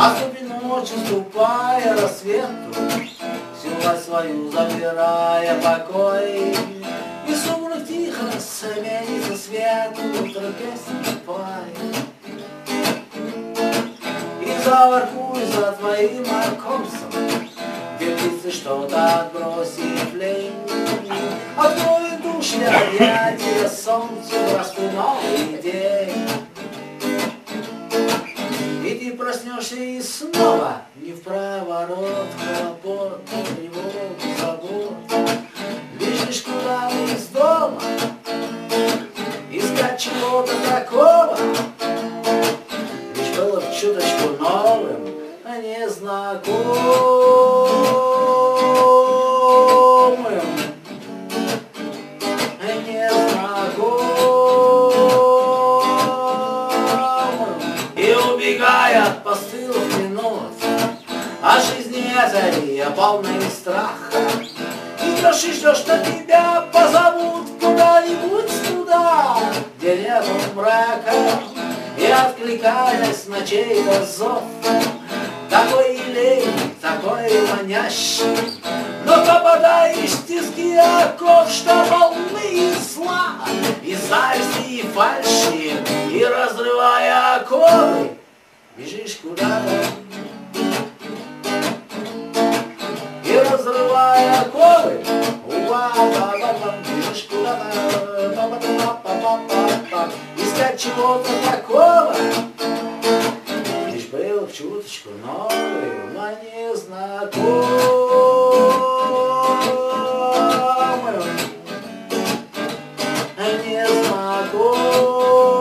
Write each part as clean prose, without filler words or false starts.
Особенно ночью, ступая рассвету, всю власть свою забирая покой. И сумрак тихо сменится свету, утро песни пой. И заворкуй за твоим оконцем, где птицы что-то отбросив лень. Открой душ для объятия солнцу, здравствуй, новый день. И ты проснешься и снова не в проворот, хлопот, тревог, забот. Бежишь куда-то из дома, искать чего-то такого, лишь было б чуточку новым, а не знакомым. От постылых минут, о жизни этой полной страха. И ждешь, что тебя позовут куда-нибудь туда, где нет мрака. И откликаясь на чей-то зов, такой елейный, такой манящий, но попадаешь в тиски оков, что полны зла, и зависти, и фальши, и разрывая оковы, бежишь куда-то, и разрывая оковы, бежишь куда-то, искать чего-то такого, лишь был чуточку новым, а не знакомым, а не знакомым.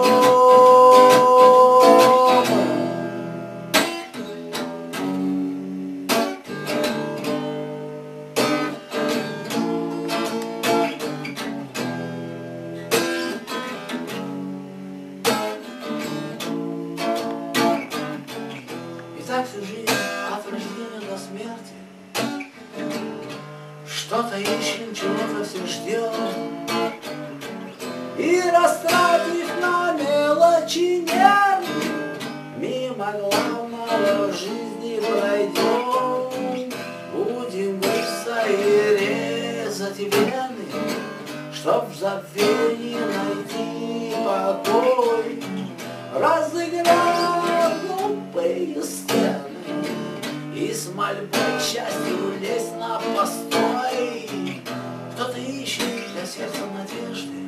Так всю жизнь от рождения до смерти что-то ищем, чего-то все ждем, и растратив на мелочи нервы, мимо главного в жизни пройдем. Будем быстро и резать вены, чтоб в забвении найти покой, разыграв глупые сцены и с мольбой к счастью лезть на постой. Кто-то ищет для сердца надежды,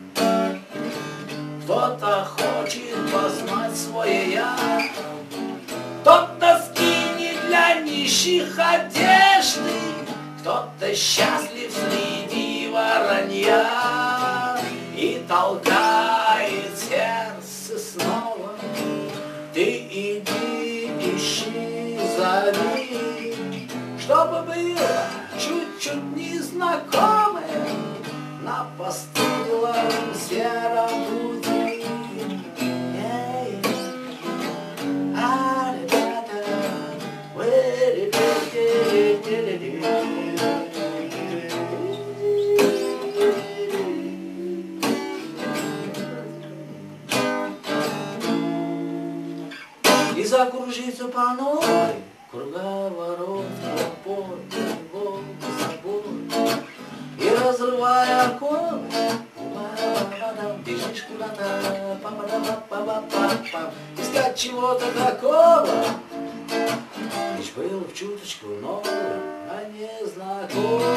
кто-то хочет познать свое я, кто-то скинет для нищих одежды, кто-то счастлив среди воронья и толкает сердце снова. Ты иди, ищи, зови, чтобы было чуть-чуть незнакомое на постылом сером пути. И закружится по новой круговорот, хлопот, тревог, забот. И разрывая оковы, бежишь куда-то, искать чего-то такого, лишь был в чуточку новым, а не знакомым.